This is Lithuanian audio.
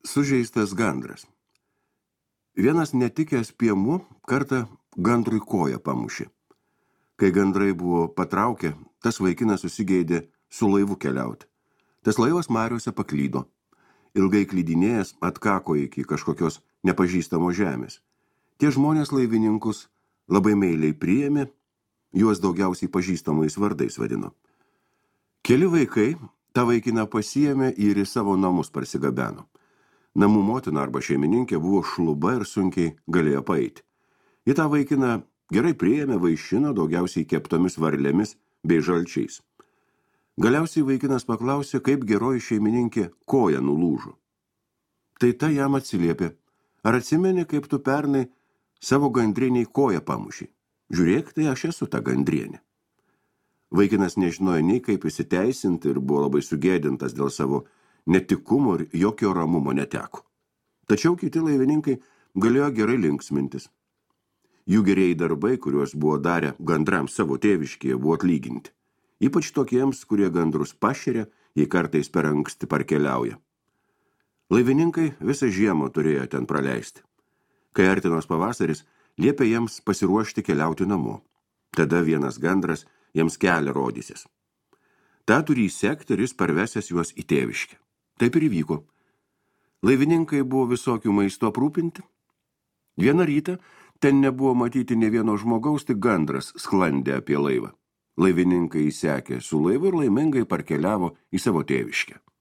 Sužeistas gandras. Vienas netikęs piemuo kartą gandrui koją pamušė. Kai gandrai buvo patraukę, tas vaikinas susigeidė su laivu keliauti. Tas laivas mariose paklydo. Ilgai klydinėjęs atkako iki kažkokios nepažįstamos žemės. Tie žmonės laivininkus labai meiliai priėmė, juos daugiausiai pažįstamais vardais vadino. Keli vaikai tą vaikiną pasiėmė ir į savo namus parsigabeno. Namų motina arba šeimininkė buvo šluba ir sunkiai galėjo paeiti. Į tą vaikiną gerai priėmė, vaišino daugiausiai keptomis varlėmis bei žalčiais. Galiausiai vaikinas paklausė, kaip geroji šeimininkė koja nulūžo. Tai ta jam atsiliepė: ar atsimeni, kaip tu pernai savo gandrieniai koją pamušį? Žiūrėk, tai aš esu ta gandrienė. Vaikinas nežinojo nei kaip įsiteisinti ir buvo labai sugėdintas dėl savo netikumo ir jokio ramumo neteko. Tačiau kiti laivininkai galėjo gerai linksmintis. Jų gerieji darbai, kuriuos buvo darę gandrams savo tėviškėje, buvo atlyginti. Ypač tokiems, kurie gandrus pašeria, jei kartais per anksti parkeliauja. Laivininkai visą žiemą turėjo ten praleisti. Kai artinos pavasaris, liepė jiems pasiruošti keliauti namo. Tada vienas gandras jiems kelią rodysis. Ta turi įsekti ir jis parvesęs juos į tėviškę. Taip ir įvyko. Laivininkai buvo visokių maisto aprūpinti. Vieną rytą ten nebuvo matyti nė vieno žmogaus, tik gandras sklandė apie laivą. Laivininkai įsekė su laivu ir laimingai parkeliavo į savo tėviškę.